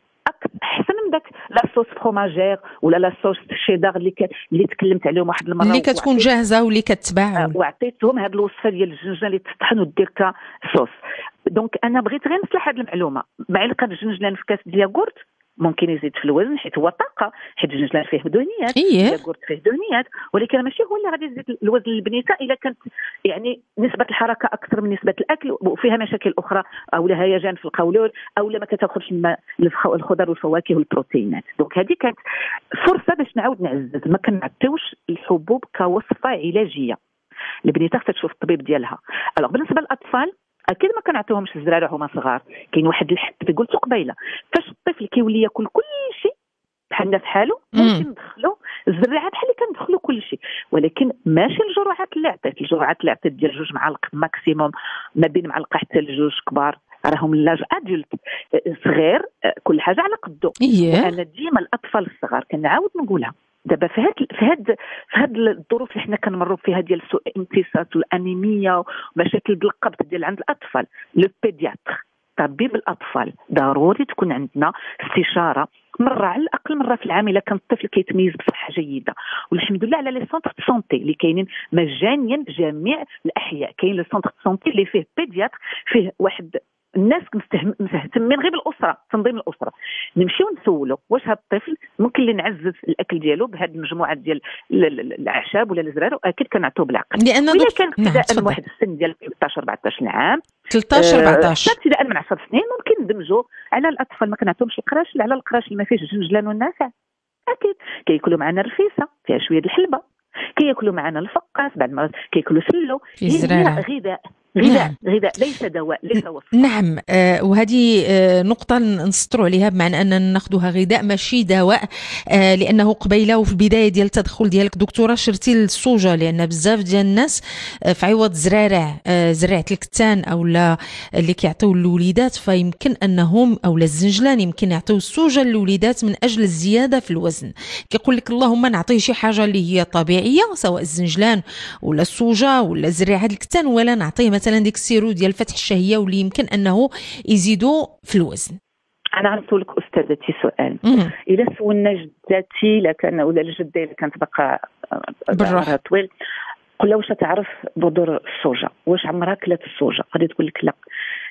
احسن من داك لا صوص فروماجير ولا لا صوص شيدار اللي ك... اللي تكلمت عليهم واحد المره، اللي كتكون جاهزه واللي كتباع. آه وعطيتهم هذه الوصفه ديال الجنجلان اللي تطحن ودير كصوص. دونك انا بغيت غير نصلح هذه المعلومه. معلقه الجنجلان في كاس ديال الياغورت ممكن يزيد في الوزن حيت هو طاقه، حيت الجنجلان فيه دهنيات، الياغورت فيه دهنيات، ولكن ماشي هو اللي غادي يزيد الوزن للبنيته الا كانت يعني نسبه الحركه اكثر من نسبه الاكل وفيها مشاكل اخرى، او لا هيجان في القولون، او لا ما كتاخذش الخضر والفواكه والبروتينات. دونك هذه كانت فرصه باش نعاود نعزز. ما كنعطيوش الحبوب كوصفه علاجيه، البنيته خصها تشوف الطبيب ديالها. الوغ بالنسبه للاطفال اكيد ما كنعطيوهمش الزرارع هما صغار. كاين واحد الحد اللي قلت قبيله، فاش الطفل كيولي ياكل كل شيء بحالنا في حاله ممكن ندخلو الزريعه بحال اللي كندخلو كل شيء، ولكن ماشي الجرعات اللي عطيت. الجرعات اللي عطيت ديال جوج معالق ماكسيموم، ما بين معلقه حتى لجوج كبار، راهم لاج ادولت صغير، كل حاجه على قدو. وانا ديما الاطفال الصغار كنعاود نقولها دابا في هاد في هاد في هاد الظروف اللي حنا كنمروا فيها ديال سوء الامتصاص والانيميا ومشاكل بالقبض ديال عند الاطفال، لو بيدياتر طبيب الاطفال ضروري تكون عندنا استشاره مره على الاقل مره في العام الا كان الطفل كيتميز بصحه جيده. والحمد لله على لي سونتر دو سونتي اللي كاينين مجانيا في جميع الاحياء. كاين لي سونتر دو سونتي اللي فيه بيدياتر، فيه واحد الناس مهتمين غير بالاسره، تنظيم الاسره. نمشيو نسولو واش هذا الطفل ممكن اللي نعزز الاكل ديالو بهذه المجموعه ديال الاعشاب ولا الزرار، واكيد كنعطوه بالعقل. لان الا كان ابتداء من واحد السن ديال ثلاثطاش أربعطاش عام، ثلاثطاش أربعطاش ابتداء من عشر سنين ممكن ندمجوا على الاطفال. ما كنعطيهمش القراشل، على القراشل اللي ما فيهش الجنجلان والنافع. اكيد كياكلوا معنا الرفيسه فيها شويه الحلبه، كياكلوا معنا الفقاس، بعد ما كياكلوا سلو. هي غذاء غذاء نعم. غذاء ليس دواء، ليس وصفة. نعم. آه وهذه آه نقطة نسطروا عليها، بمعنى أننا ناخذها غذاء ماشي دواء. آه لأنه قبيلة وفي البداية ديال التدخل ديالك دكتورة شرتي الصوجة، لأن بزاف ديال الناس آه في عوض زرارع آه زرعة الكتان أو لا اللي كيعطيو الوليدات، فيمكن أنهم أو لا الزنجلان يمكن يعطيو الصوجة للوليدات من أجل الزيادة في الوزن. كيقول لك اللهم نعطيه شي حاجة اللي هي طبيعية، سواء الزنجلان ولا الصوجة ولا زريعة الكتان، ولا نعطيه مثلا ديك السيرو ديال فتح الشهيه واللي يمكن انه يزيدوا في الوزن. انا غنسولك استاذتي سؤال، الا سولنا جداتي لكان ولا الجده اللي كانت باقا بالروح طويل، قل لها واش تعرف بذور الصوجه، واش عمرها كلات الصوجه، غادي تقول لك لا.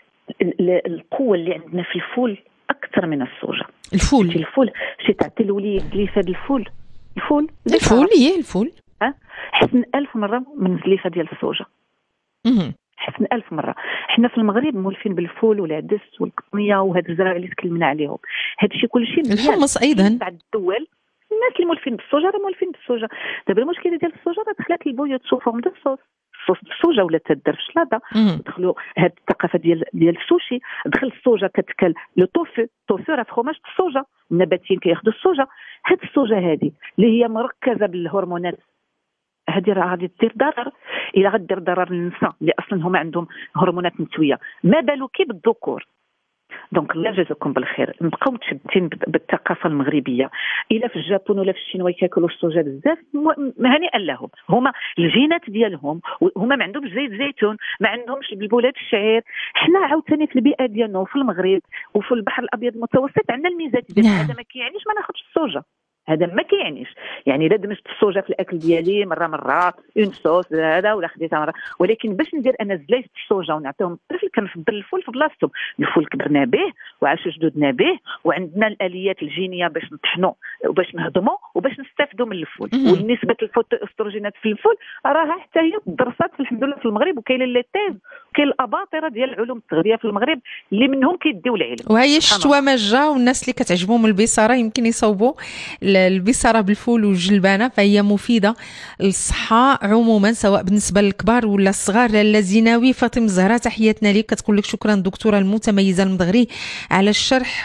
القوه اللي عندنا في الفول اكثر من الصوجه. الفول الفول شي تعطي الوليد زليفه ديال الفول، الفول الفول هي الفول ها حسن ألف مره من زليفه ديال الصوجه. اها حسن ألف مرة. حنا في المغرب مولفين بالفول والعدس والقطنية وهاد الزراعة اللي تكلمنا عليهم، هاد الشيء كل شيء الحمص أيضا. بعد الدول الناس اللي مولفين بالصوجة راه مولفين بالصوجة. دابا المشكلة ديال الصوجة راه دخلت البويض سو فورم دو صوص، صوص الصوجة ولا تدار في الشلاضة. دخلوا هاد الثقافة ديال ديال السوشي، دخل الصوجة كتكل لو توفو، توفو راه فروماج الصوجة، النباتيين كياخذوا الصوجة. هاد الصوجة هذه اللي هي مركزة بالهرمونات هذه راه غادي دير ضرر. الا غدير ضرر للنساء اللي اصلا هما عندهم هرمونات نسويه، ما بالك بالذكور. دونك الله يجازيكم بالخير، نبقاو متشبتين بالثقافه المغربيه. الا في الجابون ولا في الشينوا كياكلوا الصوجا بزاف هنيئا لهم، هما الجينات ديالهم، هما ما عندهمش زيت زيتون، ما عندهمش البلبولات الشعير. حنا عاوتاني في البيئه ديالنا وفي المغرب وفي البحر الابيض المتوسط عندنا الميزات ديالنا. هذا ما كيعنيش ما ناخذش الصوجا، هذا ما كيعنيش يعني الا دمجت الصوجا في الاكل ديالي مره مره اون صوص هذا ولا خديتها مره، ولكن باش ندير انا زلايت الصوجا ونعطيهم الطفل كنفضل الفول في بلاصتهم. الفول كبرنا به وعاش جدودنا به، وعندنا الاليات الجينيه باش نطحنوا وباش نهضموا وباش نستافدوا من الفول. والنسبه الفوتوستروجينات في الفول راها حتى هي دراسات الحمد لله في المغرب، وكاين لي تيز وكاين الاباطره ديال علوم التغذيه في المغرب اللي منهم كيديو العلم. وهي الشتوى ما جا والناس اللي كتعجبهم البصاره يمكن يصوبوا البصاره بالفول والجلبانه، فهي مفيده للصحه عموما سواء بالنسبه للكبار ولا الصغار. لاله زيناوي فاطمه الزهراء تحياتنا لك، كتقول لك شكرا دكتوره المتميزه المدغري على الشرح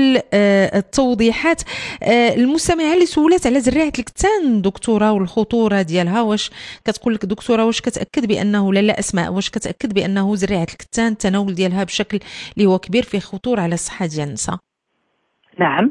والتوضيحات. المستمعه اللي سولات على زريعه الكتان دكتوره والخطوره ديالها، واش كتقول لك دكتوره واش كتاكد بانه لاله اسماء واش كتاكد بانه زريعه الكتان التناول ديالها بشكل اللي هو كبير فيه خطوره على الصحه ديال النساء؟ نعم،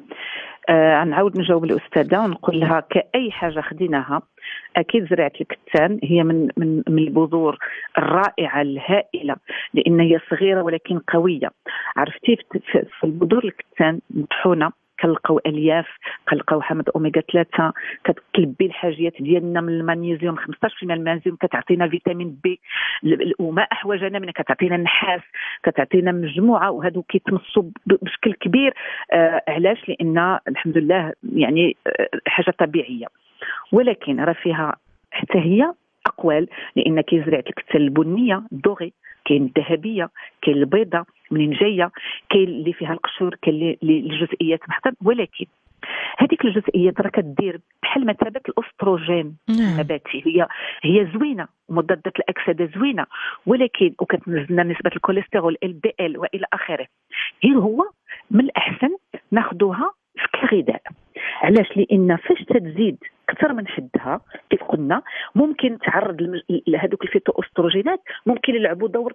آه نعاود نجاوب الاستاذه ونقول لها كاي حاجه خديناها اكيد زريعه الكتان هي من من من البذور الرائعه الهائله، لان هي صغيره ولكن قويه. عرفتي في البذور الكتان مطحونه كنلقاو الياف، كنلقاو حامض اوميغا ثلاثة، كتلبي الحاجيات ديالنا من المغنيسيوم خمسطاش بالمئة المغنيسيوم، كتعطينا فيتامين بي وما احوجنا من، كتعطينا النحاس، كتعطينا مجموعه، وهادو كيتمصوا بشكل كبير. آه علاش؟ لان الحمد لله يعني آه حاجه طبيعيه، ولكن راه فيها حتى هي اقوال، لان كاين زريعه الكتان البنيه الدوغي، كاين الذهبيه، كاين البيضه منين جايه، كاين اللي فيها القشور، كاين اللي الجزئيات محطوطه، ولكن هذيك الجزئيات راه كدير بحال مثابه الاستروجين النباتي. هي هي زوينه، مضادة الاكسده زوينه، ولكن وكتنزلنا نسبه الكوليسترول ال دي ال والى اخره. غير هو من الاحسن ناخذوها في كغذاء. علاش؟ لان فاش تزيد اكثر من حدها كيف قلنا ممكن تعرض لهذوك الفيتوستروجينات، ممكن يلعبوا دور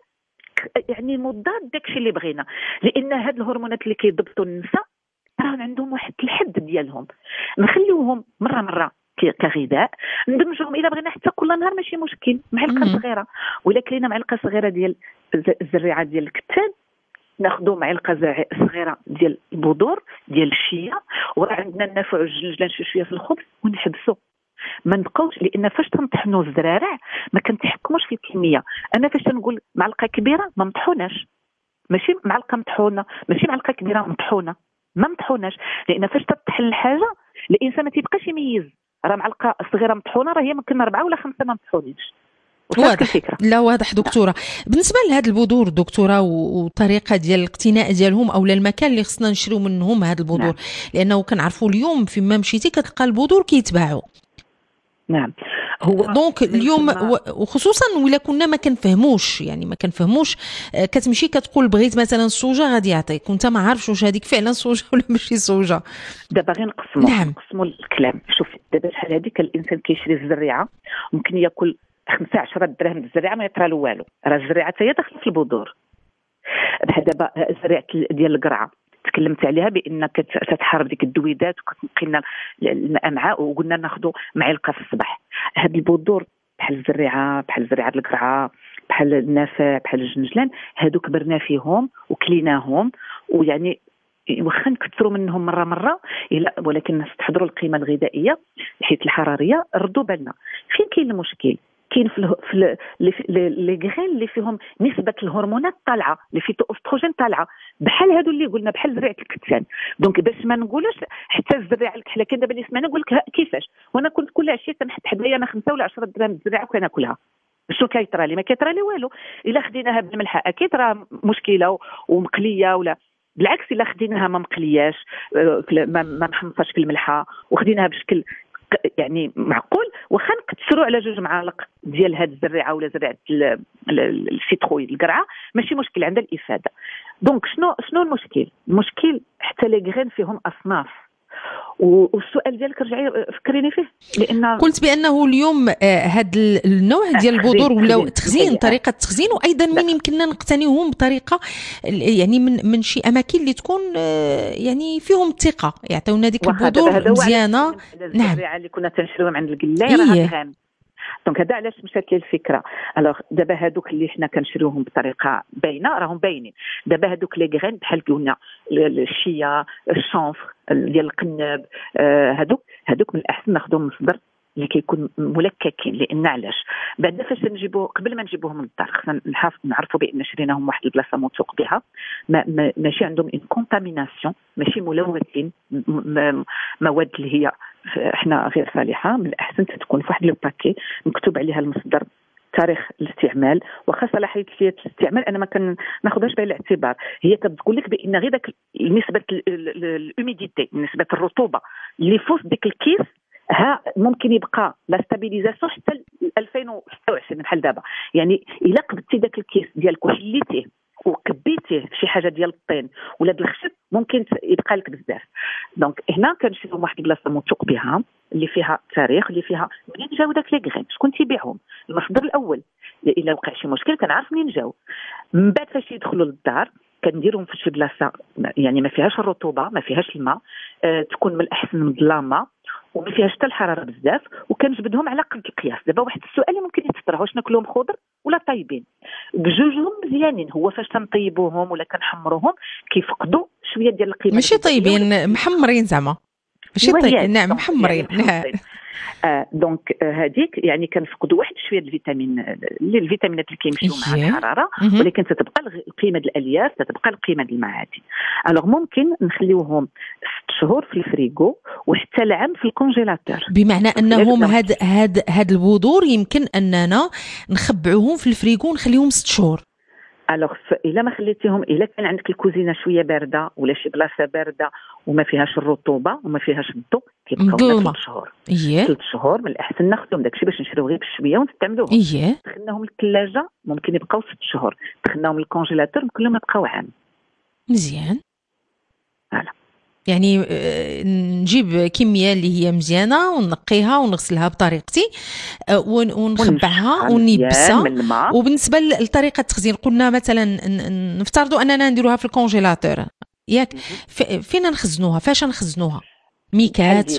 يعني مضاد داكشي اللي بغينا، لان هاد الهرمونات اللي كيضبطوا النساء راه عندهم واحد الحد ديالهم. نخليوهم مره مره كغذاء، ندمجهم الا بغينا حتى كل نهار ماشي مشكل، معلقه صغيره، ولكن لنا معلقه صغيره ديال الزريعه ديال الكتان، ناخذوا معلقه صغيره ديال البذور ديال الشيا، وراه عندنا النافع والجلجله نشوف شويه في الخبز ونحبسوا. ما نبقاوش، لان فاش تنطحنوا الزرارع ما كنتحكموش في الكميه. انا فاش تنقول معلقه كبيره ما مطحوناش، ماشي معلقه مطحونه، ماشي معلقه كبيره مطحونه، ما مطحوناش، لان فاش تطحن الحاجه الانسان ما تيبقاش يميز، راه معلقه صغيره مطحونه راه هي ممكن اربعه ولا خمسه ما مطحونينش. واضح. لا واضح دكتوره. بالنسبه لهاد البذور دكتوره والطريقه ديال الاقتناء ديالهم او المكان اللي خصنا نشريو منهم هاد البذور، نعم. لانه كنعرفوا اليوم فيما مشيتي كتلقى البذور كيتباعوا. نعم. هو دونك اليوم وخصوصا ولا كنا ما كنفهموش، يعني ما كنفهموش، كتمشي كتقول بغيت مثلا الصوجه غادي يعطيك وانت ما عارفش واش هذيك فعلا صوجه ولا ماشي صوجه. دابا غير نقسموا نعم. نقسموا الكلام. شوف دابا شحال هذيك الانسان كيشري الزريعه ممكن ياكل خمسة عشرة دراهم الزريعه ما يطرى له والو، راه الزريعه حتى هي داخله في البذور. بحال دابا الزريعه ديال القرعه تكلمت عليها بان كتحارب ديك الدويدات وكتنقي لنا الامعاء، وقلنا ناخذوا معلقه في الصباح. هاد البذور بحال الزريعه، بحال زريعه القرعه، بحال النافع، بحال الجنجلان، هادو كبرنا فيهم وكليناهم، ويعني واخا نكثروا منهم مره مره الا، ولكن نستحضروا القيمه الغذائيه حيت الحراريه. ردوا بالنا فين كاين المشكل؟ كاين في في لي غرين اللي فيهم نسبه الهرمونات طالعه، اللي فيه استروجين طالعه، بحال هادو اللي قلنا بحال زريعه الكتان. دونك باش ما نقولوش حتى الزريعه الكحله، كان دابا اللي سمعنا نقول لك كيفاش، وانا كنت كل عشيه كنحط حدايا انا خمسة ولا عشرة دراهم الزريعه وكناكلها. شنو كيطرى لي؟ ما كيطرى لي والو. الا خديناها بالملحه اكيد راه مشكله ومقليه، ولا بالعكس الا خديناها ما مقلياش ما محمصاش في الملحه وخديناها بشكل يعني معقول، واخا نكثروا على جوج معالق ديال هاد الزريعه ولا زريعه السيتروي القرعه ماشي مشكل، عندها الافاده. دونك شنو شنو المشكل؟ المشكل حتى لي غرين فيهم اصناف، والسؤال ديالك رجعي فكريني فيه، لان قلت بانه اليوم هذا النوع ديال البذور ولا تخزين، طريقه التخزين، وايضا من يمكننا نقتنيوهم بطريقه يعني من من شي اماكن اللي تكون يعني فيهم الثقه، يعطيونا ديك البذور مزيانه. نعم اللي كنا تنشريوهم عند القلاي راه غام. دونك هذا علاش مشات لي الفكره. الوغ دابا هادوك اللي حنا كنشريوهم بطريقه باينه راهم باينين. دابا هادوك لي غرين بحال قلنا الشيا الشونفر ديال القناب، هادوك هادوك من الاحسن ناخذهم من مصدر اللي كيكون ملككين. لان علاش بعد فاش نجيبوه قبل ما نجيبوهم من الدار خصنا نحافظ نعرفوا بان شريناهم واحد البلاصه موثوق بها، ما ما ماشي عندهم ان كونتاميناسيون، ماشي ملوثين مواد اللي هي احنا غير صالحه. من الاحسن تكون في واحد لو باكي مكتوب عليها المصدر، تاريخ الاستعمال، وخا صلاحيه الاستعمال انا ما كناخذهاش بعين الاعتبار. هي كتقول لك بان غير داك نسبه الهوميديتي، نسبه الرطوبه اللي فوق ديك الكيس ها ممكن يبقى لا ستابيليزاسيون حتى ألفين وستة وعشرين بحال دابا. يعني الا قبضتي داك الكيس ديالك وحليتيه وكبيتيه شي حاجه ديال الطين ولا ديال الخشب ممكن يبقى لك بزاف. دونك هنا كنشوفوا واحد البلاصه موثوق بها اللي فيها تاريخ، اللي فيها منين جاو داك لي غرين، شكون تيبيعهم، المصدر الاول. الا وقع شي مشكل كنعرف منين جاو. من بعد فاش يدخلوا للدار كنديرهم في شي بلاصه يعني ما فيهاش الرطوبه ما فيهاش الماء، أه تكون من الاحسن مظلامه وما فيهاش حتى الحراره بزاف، وكنجبدهم على قد القياس. دابا واحد السؤال اللي ممكن يتطرح، واش ناكلوهم خضر ولا طايبين؟ بجوجهم مزيانين. هو فاش تنطيبوهم ولا كنحمروهم كيفقدوا شويه ديال القيمه. ماشي طيبين، محمرين زعما ماشي طيب. نعم محمرين. يعني آه دونك هذيك آه يعني كنفقدوا واحد شويه الفيتامين اللي الفيتامينات اللي كيمشيو مع الحراره، ولكن تتبقى القيمه ديال الالياف، تتبقى القيمه ديال المعادن. الوغ ممكن نخليوهم ست شهور في الفريغو وحتى العام في الكونجيلاتور. بمعنى انهم هاد هاد هاد البذور يمكن اننا نخبعوهم في الفريغو ونخليهم ست شهور. الوغ الا ما خليتيهم، الا كان عندك الكوزينه شويه بارده ولا شي بلاصه بارده وما فيهاش الرطوبه وما فيهاش الضوء كيبقاو ثلاث شهور. اييه ثلاث شهور من الاحسن ناخذهم داكشي باش نشريو غير بشويه ونستعملوهم. اييه دخلناهم للثلاجه ممكن يبقاو ست شهور، دخلناهم للكونجيلاتور ممكن لهم يبقاو عام. مزيان. فوالا يعني نجيب كميه اللي هي مزيانه ونقيها ونغسلها بطريقتي ونخبعها ونيبسها. وبالنسبه لطريقه التخزين قلنا مثلا نفترضوا اننا نديروها في الكونجيلاتور ياك، فين نخزنوها؟ فاش نخزنوها؟ ميكات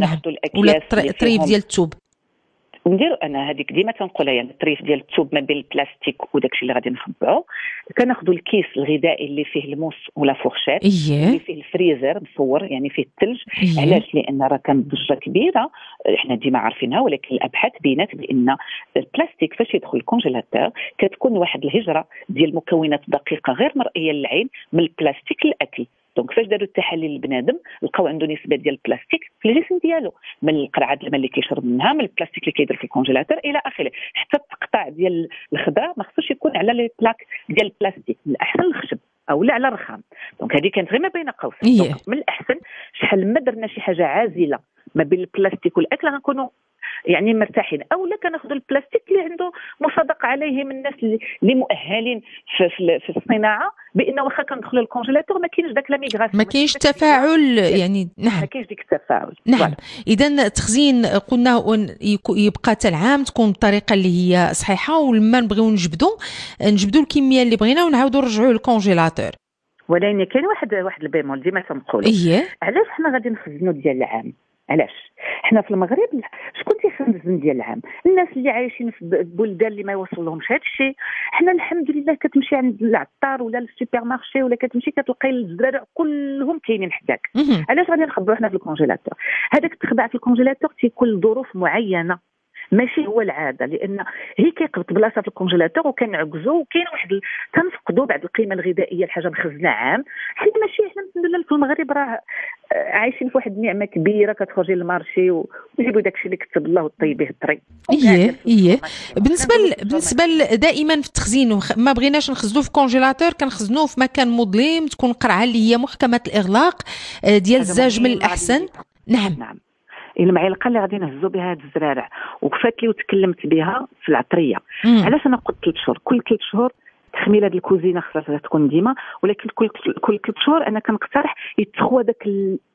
ولا طريف ديال الثوب؟ نديرو انا هذيك ديما تنقولها، يعني الطريف ديال الثوب ما بين البلاستيك وداكشي اللي غادي نخبعو. كناخذوا الكيس الغذائي اللي فيه الموس ولا فورشيت، إيه؟ اللي فيه الفريزر مصور يعني فيه الثلج. إيه؟ علاش؟ لان راه كانت ضجه كبيره احنا ديما عارفينها، ولكن الابحاث بينات بان البلاستيك فاش يدخل الكونجيلاتور كتكون واحد الهجره ديال مكونات دقيقه غير مرئيه للعين من البلاستيك للاكل. دونك فاش داروا التحاليل للبنادم لقاو عنده نسبه ديال البلاستيك في الجسم ديالو، من القرعه الماء اللي كيشرب منها، من البلاستيك اللي كيدير في الكونجيلاتور الى اخره. حتى التقطاع ديال الخضره ما خصوش يكون على لي بلاك ديال البلاستيك، من الاحسن الخشب او لا على الرخام. دونك هذه كانت غير ما بين قوسين. إيه؟ من الاحسن شحال ما درنا شي حاجه عازله ما بين البلاستيك والاكل غنكونوا يعني مرتاحين. او لا كناخذوا البلاستيك اللي عنده مصادق عليه من الناس اللي مؤهلين في, في, في الصناعه بان واخا كندخلوا للكونجيلاتور ما كاينش داك لا ميغراسيون، ما كاينش تفاعل يعني. نعم ما كاينش ديك التفاعل. نعم. اذا التخزين قلنا يبقى حتى العام، تكون الطريقه اللي هي صحيحه، ولما نبغيو نجبدوا نجبدوا الكميه اللي بغينا ونعاودوا نرجعوا للكونجيلاتور. ولكن كاين واحد واحد البيمول ديما تنقولوا. إيه؟ علاش حنا غادي نخزنوا ديال العام؟ علاش حنا في المغرب شكون تيخزن ديال العام؟ الناس اللي عايشين في بلدان اللي ما يوصل لهمش هذا الشيء. حنا الحمد لله كتمشي عند العطار ولا السوبر مارشي ولا كتمشي كتلقاي الزرارع كلهم كاينين حداك. علاش غادي نخبروا حنا في الكونجيلاتور؟ هذاك التخبع في الكونجيلاتور تيكون لظروف معينه ماشي هو العاده، لان هي كيقبط بلاصه في الكونجيلاتور وكنعكزوا وكاين واحد ال... تنفقدوا بعض القيمه الغذائيه الحاجه مخزنه عام. حنا ماشي حنا الحمد لله في المغرب راه عايشين في واحد النعمه كبيره، كتخرجي للمارشي وتجيبوا داكشي اللي كتب الله وطيبيه الطري. ايه ايه. بالنسبه ل... بالنسبه ل... دائما في التخزين ما بغيناش نخزنوه في كونجيلاتور، كنخزنوه في مكان مظلم، تكون قرعه اللي هي محكمه الاغلاق ديال الزاج من الاحسن. نعم نعم. المعلقه اللي غادي نهزوا بها هاد الزرارع وكفات لي وتكلمت بها في العطريه. علاش انا قلت ثلاث شهور؟ كل ثلاث شهور تخميله الكوزينه خصها تكون ديما، ولكن كل كل ثلاث شهور انا كنقترح يتخوى داك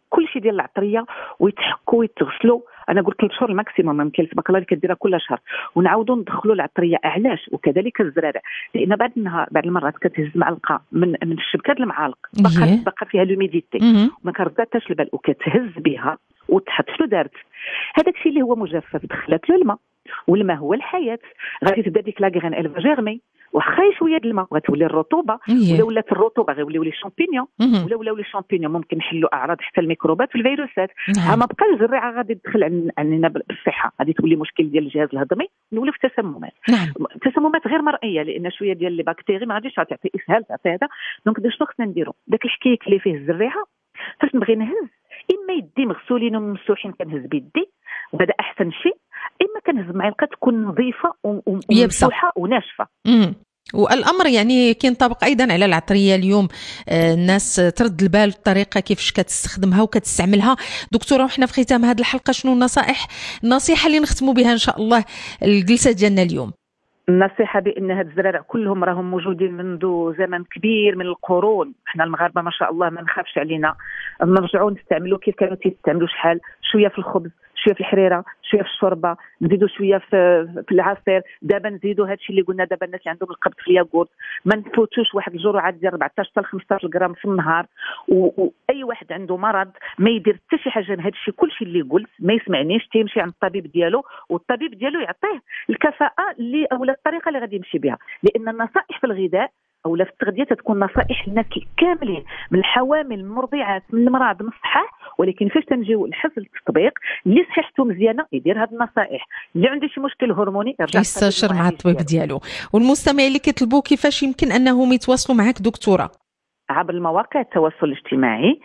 كل شيء ديال العطريه ويتحكوا ويتغسلوا. انا قلت ثلاث شهور الماكسيموم، ممكن تبارك الله اللي كديرها كل شهر، ونعاودوا ندخلوا العطريه. علاش؟ وكذلك الزرارع، لان بعد النهار بعد المرات كتهز معلقه من من الشبكه د المعالق باقا باقا فيها لوميديتي وما كرزاتش البال، وكتهز بها وتحط شنو دارت هذاك الشيء اللي هو مجفف، دخلت له الماء، والماء هو الحياه. غادي تبدا ديك لاكغين الفا جيرمي واخا شويه د الماء غتولي الرطوبه، ولا ولات الرطوبه غيوليو لي شامبينيون، ولا ولاو لي شامبينيون ممكن نحلوا اعراض حتى الميكروبات والفيروسات. ها ما بقاش الزريعه غادي تدخل عندنا بالصحه، غادي تولي مشكل ديال الجهاز الهضمي، نوليو في تسممات. تسممات غير مرئيه لان شويه ديال لي بكتيري ما غاديش تعطي اسهال تعطي هذا. دونك شنو خصنا نديرو؟ داك الحكايك اللي فيه الزريعه فاش نبغي نهز، اما يدي مغسولين وممسوحين كنهز بيدي وهذا احسن شيء، اما كنهز معلقه تكون نظيفه وممسوحه وناشفه. امم والامر يعني كينطبق ايضا على العطريه اليوم. آه الناس ترد البال الطريقه كيفاش كتستخدمها وكتستعملها. دكتوره، وحنا في ختام هذه الحلقه شنو النصائح النصيحه اللي نختموا بها ان شاء الله الجلسه ديالنا اليوم؟ النصيحه بان هاد الزرارع كلهم راهم موجودين منذ زمن كبير من القرون. احنا المغاربه ما شاء الله ما نخافش علينا، نرجعوا نستعملوا كيف كانوا تيستعملوا، شحال شويه في الخبز، شويه في الحريره، شويه في الشوربه، نزيدوا شويه في في العصير. دابا نزيدوا هذا الشيء اللي قلنا دابا الناس اللي عندهم القبض في الياغورت، ما نفوتوش واحد الجرعه ديال أربعطاش حتى خمسطاش غرام في النهار. واي واحد عنده مرض ما يدير حتى شي حاجه من هذا الشيء، كل شيء اللي قلت ما يسمعنيش، تيمشي عند الطبيب ديالو والطبيب ديالو يعطيه الكفاءه اللي اولا الطريقه اللي غادي يمشي بها. لان النصائح في الغذاء او في التغذيه تكون نصائح للناس كاملين، من الحوامل، المرضعات، من المرض، من الصحاح. ولكن فاش تنجيو لحسن التطبيق اللي صحته مزيانه يدير هذه النصائح. اللي عنده شي مشكل هرموني يرجع يستشير مع الطبيب ديالو. والمستمعين اللي كيطلبوا كيفاش يمكن انهم يتواصلوا معك دكتوره؟ عبر المواقع التواصل الاجتماعي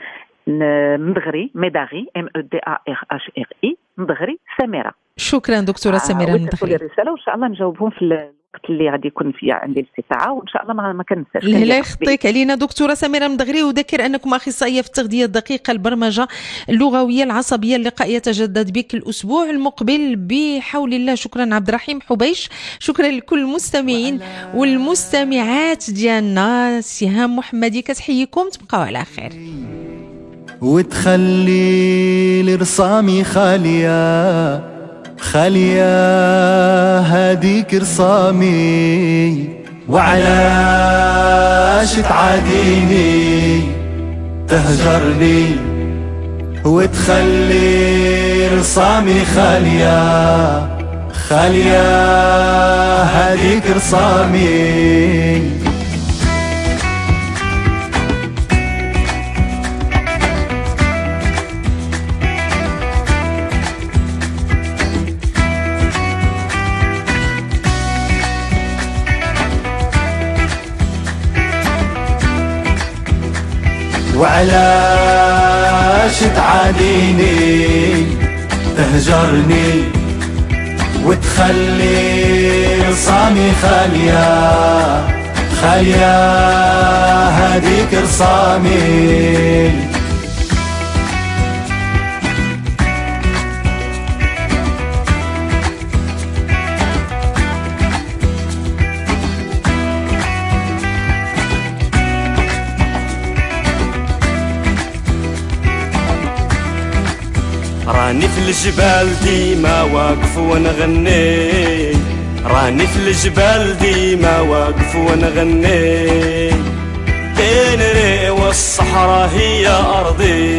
مدغري ميداغي ام او دي ا ار اش ار اي مدغري سميره. شكرا دكتوره سميره مدغري. وصلوا الرساله وان شاء الله نجاوبهم في الوقت اللي غادي يكون فيها عندي الاستطاعه، وان شاء الله ما ما كنساش. لا يخطيك علينا دكتوره سميره مدغري. وذكر انكم اخصائيه في التغذيه الدقيقه، البرمجه اللغويه العصبيه. اللقاء يتجدد بك الاسبوع المقبل بحول الله. شكرا عبد الرحيم حبيش، شكرا لكل المستمعين والمستمعات ديالنا. سهام محمدي كتحييكم، تبقاو على خير. وتخلي لرسامي خاليه خالية هاديك رسامي، وعلاش تعاديني تهجرني وتخلي رسامي خالية خالية هاديك رسامي. وعلاش تعاديني تهجرني وتخلي رسامي خالية خالية هاديك رسامي. راني في الجبال ديما واقف ونغني، راني في الجبال ديما واقف ونغني. تنري والصحراء هي أرضي،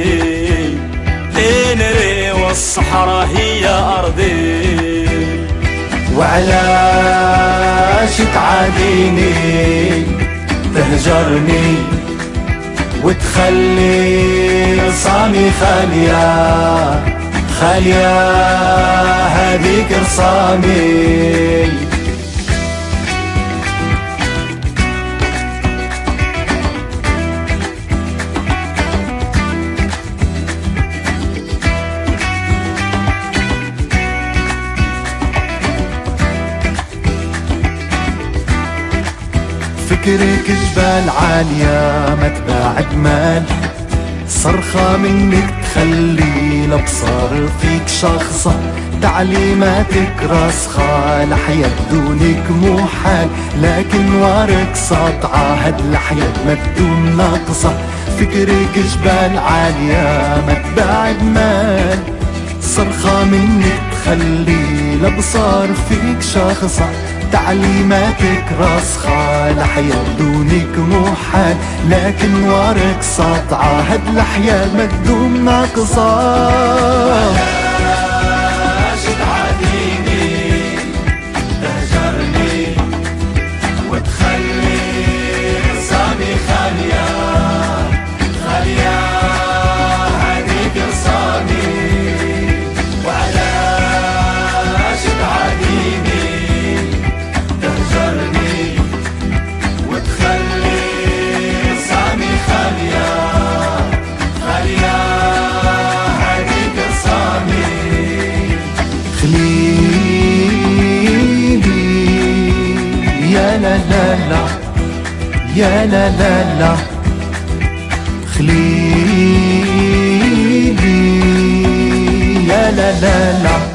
تنري والصحراء هي أرضي. وعلاش تعاديني تهجرني وتخلي رسامي خالية خالية هذيك رسامي. فكرك جبال عالية ما تباع جمال، صرخة منك تخلي الابصار فيك شخصة، تعليماتك راسخة الحياة بدونك محال، لكن وارك ساطعة هاد الحياة ما تدوم ناقصة، فكرك جبال عالية ما تبعد مال، صرخة منك تخلي الابصار فيك شخصة، تعليماتك راسخة الحياة بدونك محال، لكن وارك ساطعة هاد الحياة ما تدوم ناقصة. يا لا لا لا يا لا لا لا خليلي يا لا لا لا